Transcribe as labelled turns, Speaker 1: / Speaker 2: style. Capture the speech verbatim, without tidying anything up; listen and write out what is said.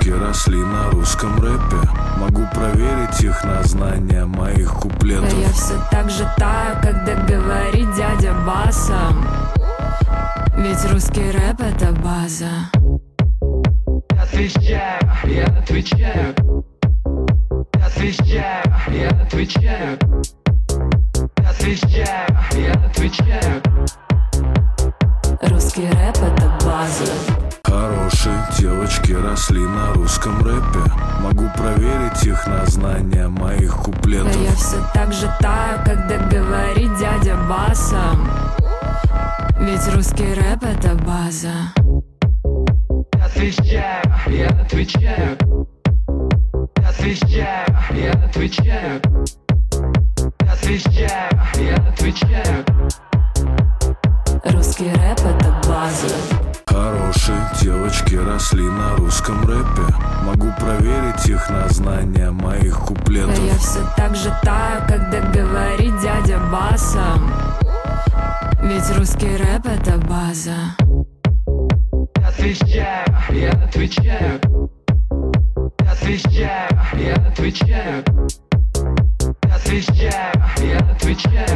Speaker 1: девочки росли на русском рэпе. Могу проверить их на знания моих куплетов.
Speaker 2: Да я все так же таю, когда говорит дядя басом. Ведь русский рэп — это база.
Speaker 3: Я отвечаю, я отвечаю. Я отвечаю, я отвечаю. Я отвечаю, я отвечаю.
Speaker 2: Русский рэп — это база.
Speaker 1: Хорошие девочки росли на русском рэпе. Могу проверить их на знания моих куплетов.
Speaker 2: Да я все так же таю, когда говорит дядя басом. Ведь русский рэп — это база.
Speaker 3: Я отвечаю, я отвечаю. Я отвечаю, я отвечаю. Я отвечаю, я отвечаю.
Speaker 2: Русский рэп — это база.
Speaker 1: Хорошие девочки росли на русском рэпе. Могу проверить их на знания моих куплетов.
Speaker 2: Да я все так же таю, когда говорит дядя басом. Ведь русский рэп — это база.
Speaker 3: Я отвечаю, я отвечаю. Я отвечаю, я отвечаю. Я отвечаю, я отвечаю.